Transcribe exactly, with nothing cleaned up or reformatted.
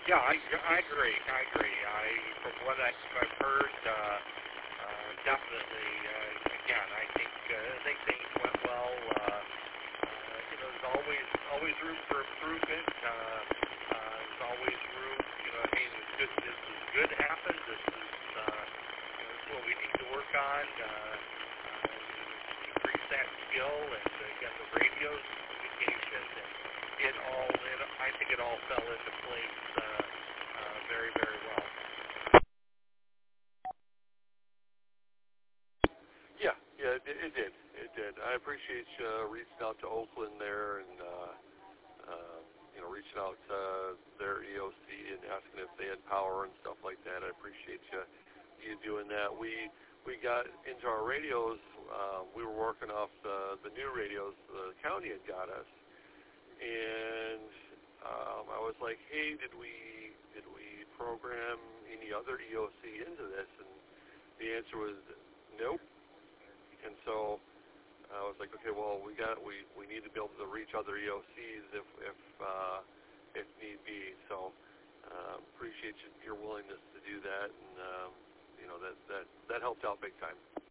Yeah, I, I agree. I agree. I, from what I, I've heard, uh, uh, definitely. Uh, again, I think uh, I think things went well. Uh, uh, you know, there's always always room for improvement. Uh, uh, there's always room. You know, hey, this good. This is good happened. This is uh, you know, this is what we need to work on. Uh, uh, increase that skill, and uh, again, the radios, communication, and it all. It, I think it all fell into place. Uh, Uh, very, very well. Yeah, yeah, it, it did. It did. I appreciate you uh, reaching out to Oakland there and, uh, uh, you know, reaching out to their E O C and asking if they had power and stuff like that. I appreciate you you doing that. We we got into our radios. Uh, we were working off the, the new radios the county had got us, and um, I was like, hey, did we did we program any other E O C into this? And the answer was nope. And so I was like, okay, well, we got we, we need to be able to reach other E O Cs if if uh, if need be. So uh, appreciate you, your willingness to do that, and um, you know that that that helped out big time.